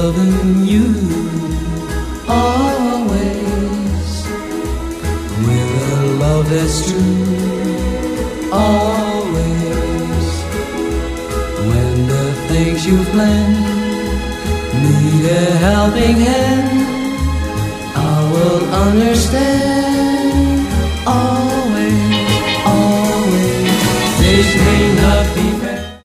loving you always, with a love that's true always. When the things you've planned need a helping hand, I will understand.